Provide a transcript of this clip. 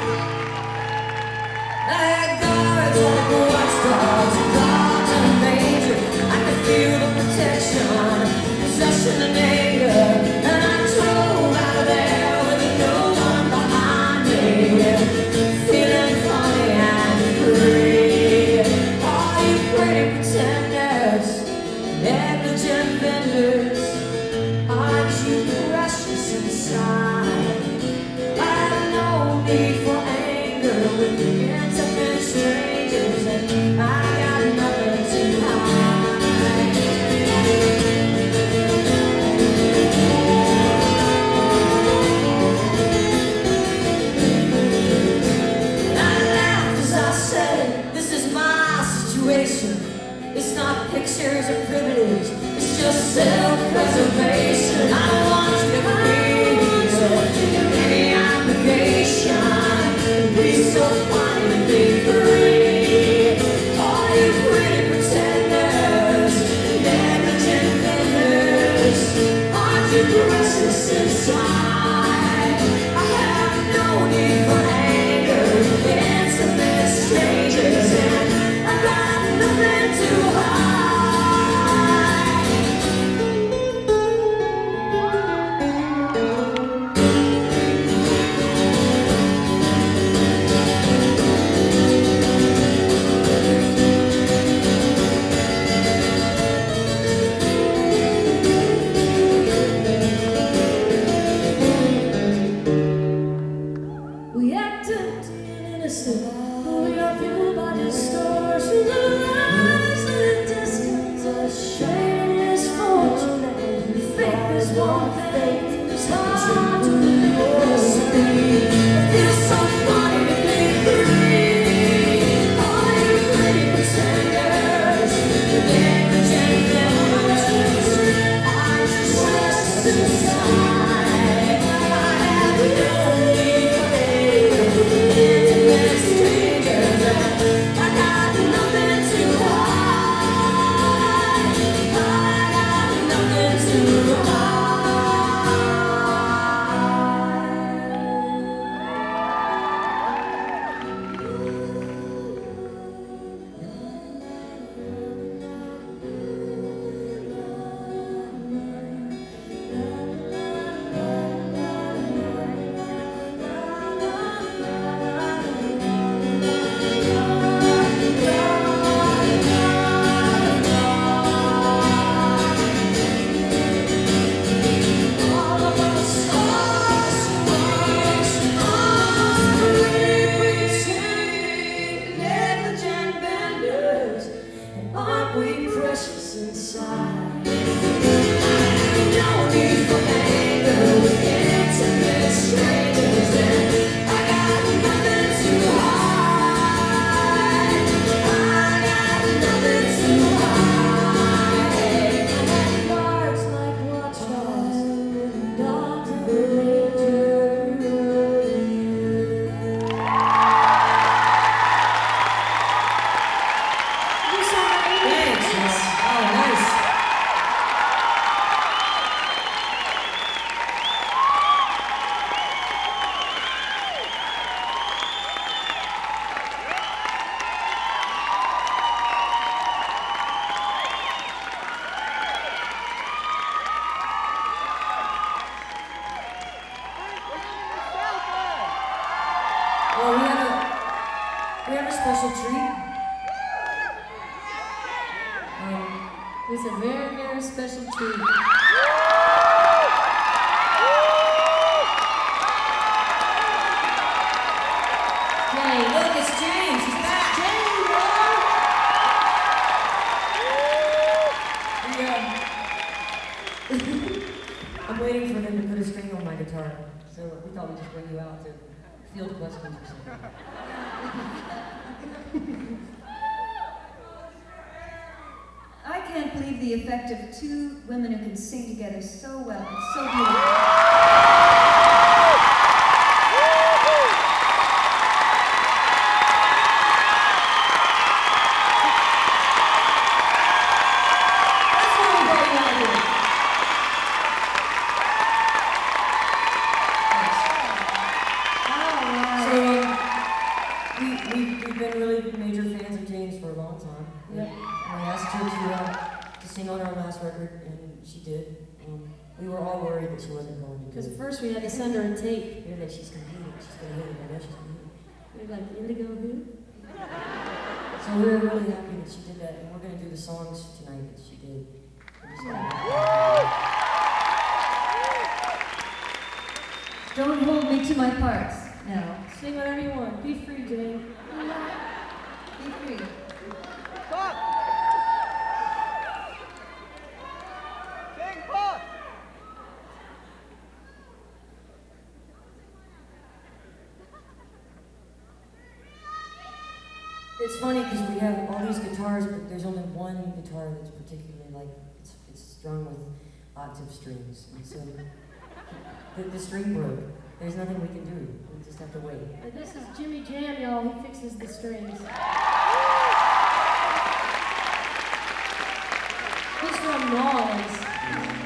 It's not pictures of privilege, it's just self-preservation. I don't want you to feel any obligation. Be so funny to be free. All you pretty pretenders, negligent vendors, aren't you precious inside? I have no need for anger against the strangers, and I got nothing to hide. We act empty and innocent, but we are fueled by distortions of lies and discounts of shame and misfortune. Faith is one faith, it's hard to believe. It feels so funny to be free. All you pretty pretenders, negligent vendors, aren't you stressed inside? I have no need for intimate strangers, and I got nothing to hide. I got nothing to hide. All of us are pretending, negligent vendors, and aren't we precious inside? No need for anger with intimate strangers, and I got nothing to hide. I got nothing to hide. And guards like watchdogs in dark danger. Thanks. Oh, nice. Well, we have a special treat. It's a very, very special treat. Hey, look, it's James. He's back. I'm waiting for them to put a string on my guitar, so we thought we'd just bring you out to field questions or something. I can't believe the effect of two women who can sing together so well. It's so beautiful. That's what we brought you out here. So, her, and she did. We were all worried that she wasn't going to do Because it. first we had to send her a tape. You're like, she's gonna hate it, she's gonna hate it, I know she's gonna hate it. We were like, Indigo who? So we were really happy that she did that, and we're gonna do the songs tonight that she did. We're just gonna- Don't hold me to my parts now. Sing whatever you want. Be free, Jane. Be free. It's funny because we have all these guitars, but there's only one guitar that's particularly like, it's strung with octave strings. And so the string broke. There's nothing we can do. We just have to wait. And this is Jimmy Jam, y'all. He fixes the strings. He's from Noise.